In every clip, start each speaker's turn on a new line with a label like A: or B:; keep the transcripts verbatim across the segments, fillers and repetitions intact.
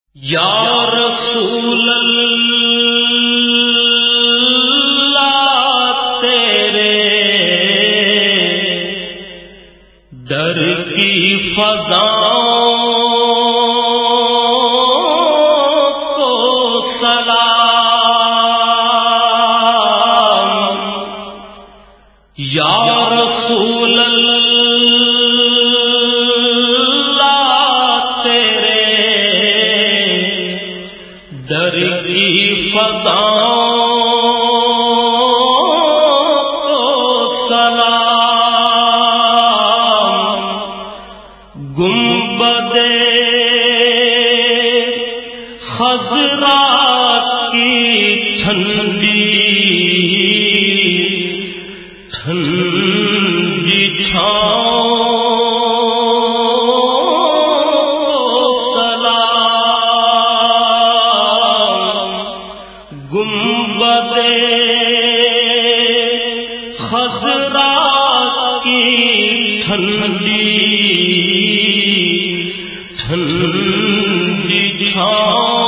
A: یا رسول اللہ تیرے در کی فضاؤں کو سلام، یا رسول اللہ تیرے در کی فضاؤں کو سلام، گنبد خضرا کی ٹھنڈی ٹھنڈی چھاؤں سلام، گنبد خضرا کی ٹھنڈی ٹھنڈی چھاؤں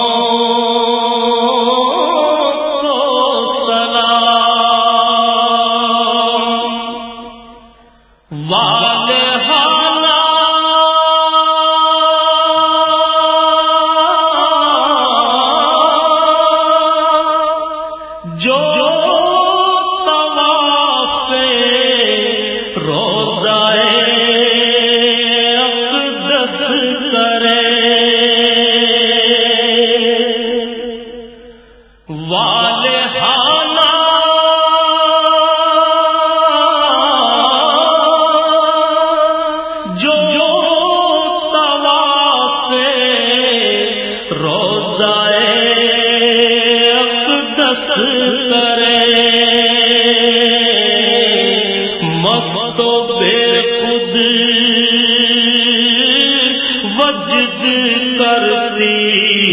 A: وجد کرتی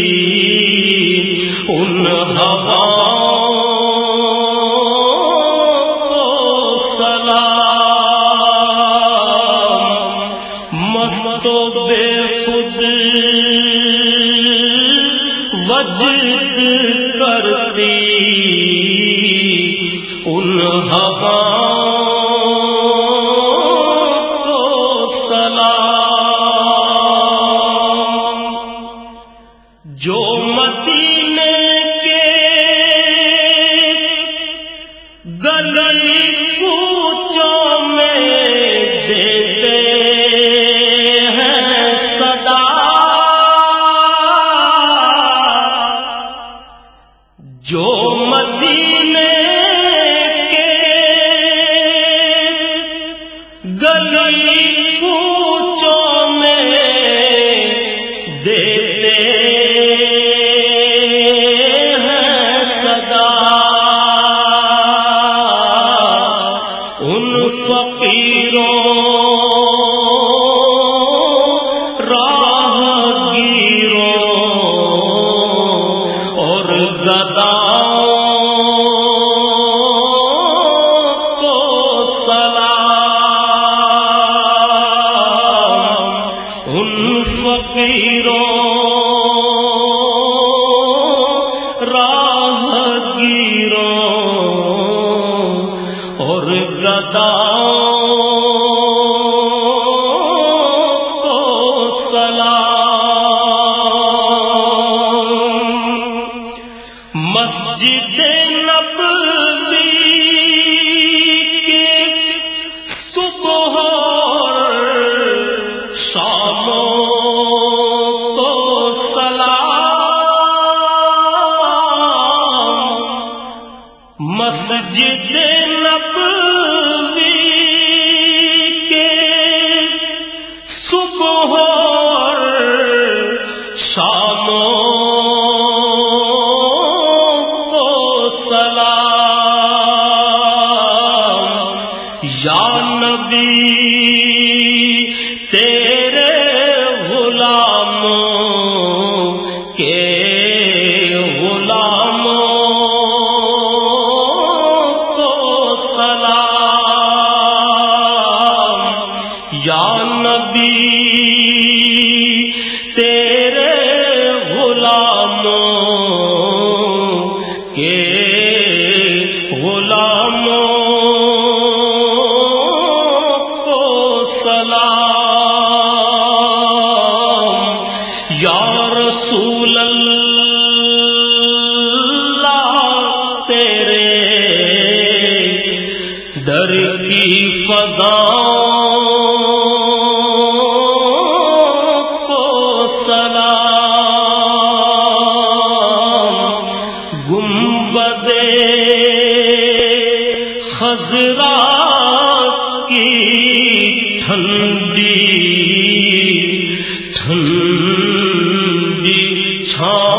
A: ان ہواؤں کو سلام، مست و بے خود وجد کرتی ان ہواؤں مسجد نبوی کے صبح اور شاموں کو سلام، یا نبی تیرے غلاموں کے یا نبی تیرے غلام رسول اللہ تیرے در کی فضا کو سلام، گنبد خضرا کی ٹھنڈی ٹھنڈی چھاؤں